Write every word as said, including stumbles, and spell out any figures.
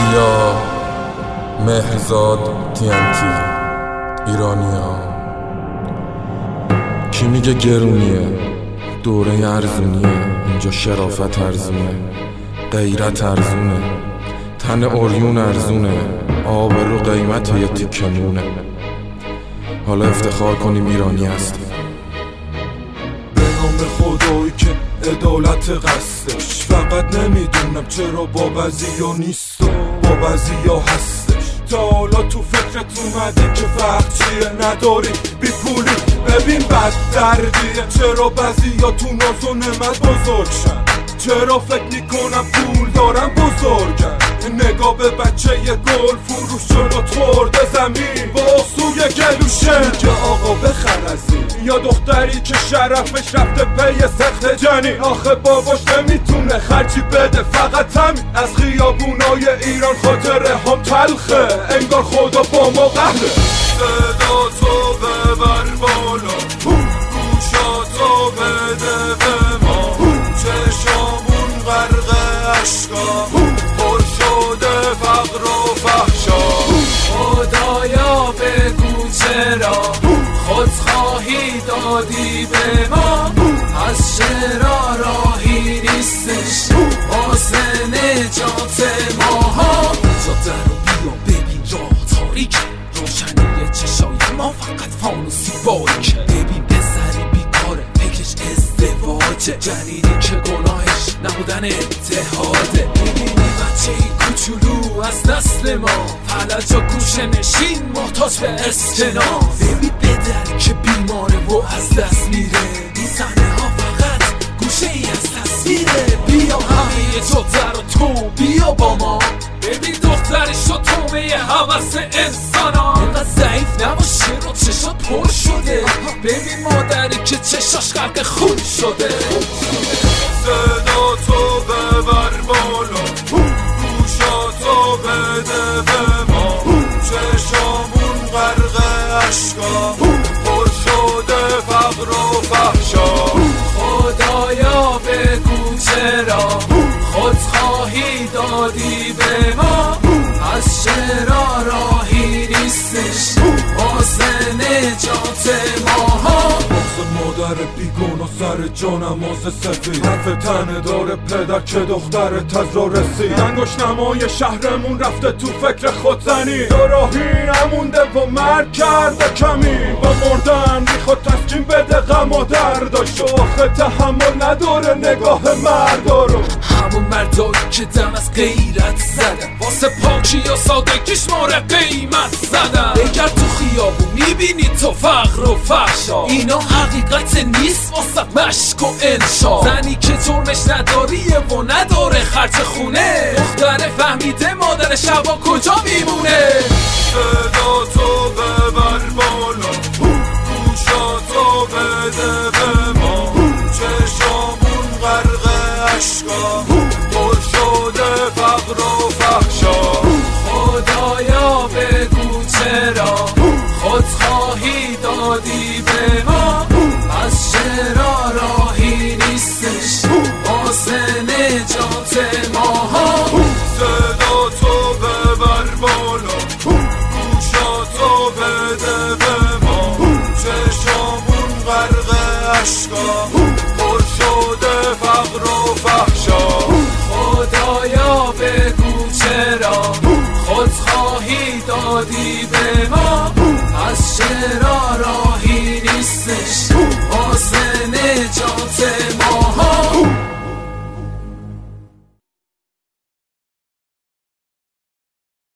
سیا مهرزاد تی ان تی ایرانیا. کی میگه گرونیه؟ دوره ارزونیه، اینجا شرافت ارزونه، غیرت ارزونه، تن اوریون ارزونه، آبرو قیمت یه تیکه نونه. حالا افتخار کنیم ایرانی هستیم. به نام خدایی که عدالت قصدش، فقط نمیدونم چرا با بعضیا نیست و با بعضیا هستش. تا حالا تو فکرت اومده که فرق چیه؟ نداری بی پولی ببین بد دردیه. چرا بعضیا تو ناز و نعمت بزرگ شن؟ چرا فکر میکنم پول دارم بزرگن؟ نگاه به بچه یه گل فروش جلوت خورده زمین با سوی گلوشه که آقا بخرزی، یا دختری که شرفش رفته پی سخت جنین. آخه باباش نمیتونه خرجی بده، فقط همین از خیابونای ایران خاطره هم تلخه، انگار خدا با ما قهره. صدا تو ببر بالا، گوشاتو بده به ما، چشامون غرق عشقا، پر شده فقر و فحشا. خدایا بگو چرا خودخواهی دادی به ما، از چرا راهی نیستش واسه نجات ماها. جاده رو بیا ببین راه تاریک، روشنی چشای ما فقط فانوسی باریکه. ببین پسری بیکاره فکرش ازدواجه، جنینی که گناهش نبودن اتحاده. میبینی بچه ای کوچولو از نسل ما، فلج و گوشه نشین محتاج به استنام. ببین پدر که بیماره و از دست میره، این صحنه ها فقط گوشه ای از تصویره. بیا همه جاده رو تو بیا با ما، ببین دخترش رو تومه حوث انسان ها. اینقدر ضعیف نباشه رو چشات پر شده، ببین مادری که چشاش غرق خون شده. صدا تو ببر بالا، گوشاتو بده به ما، چشامون غرق عشقا، پر شده فقر و فحشا. خدایا بگو چرا خودخواهی دادی به ما، از چرا راهی نیستش واسه نجات ماها. مادر بیگون و سر جانم آز سفید، حرف تنه داره پدر که دختر تزرا رسید. انگوش نمای شهرمون رفته تو فکر خودزنی، دو راهی نمونده و مرگ کرده کمی. با مردن میخواد تسکین بده غم و درداشو، آخه تحمل نداره نگاه مردا رو. همون مردایی که دم از غیرت زدن، واسه پاکی یا سادگیش ماره قیمت زدن. بگرد تو خیابون میبینی تو فقر و فحشا، اینا حقیقت نیست واسه مشک و انشا. زنی که جرمش نداریه و نداره خرج خونه، دختر فهمیده مادر شبا کجا میمونه. صدا تو ببر بالا، گوشاتو بده به